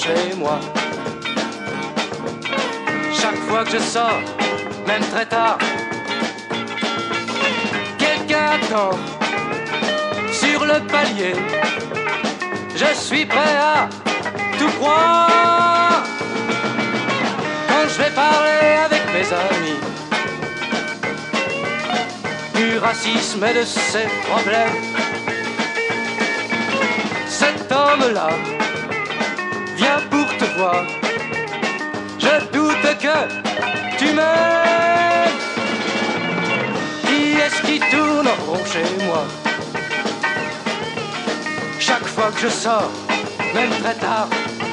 chez moi. Chaque fois que je sors, même très tard, quelqu'un attend sur le palier. Je suis prêt à tout croire quand je vais parler avec mes amis du racisme et de ses problèmes. Cet homme-là vient pour te voir. Je doute que tu m'aimes. Qui est-ce qui tourne en rond chez moi? Chaque fois que je sors, même très tard,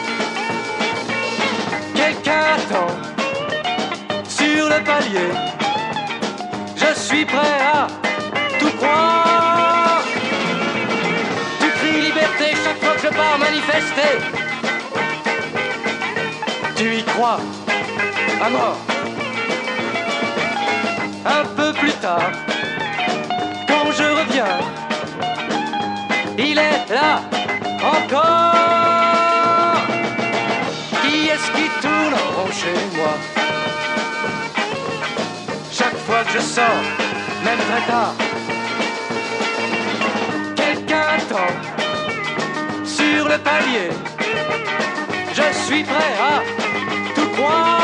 quelqu'un attend sur le palier. Je suis prêt à tout croire. Tu cries liberté chaque fois que je pars manifester. Tu y crois à mort. Un peu plus tard, quand je reviens, il est là encore. Qui est-ce qui tourne en rond chez moi? Chaque fois que je sors, même très tard, quelqu'un attend sur le palier. Je suis prêt à tout croire.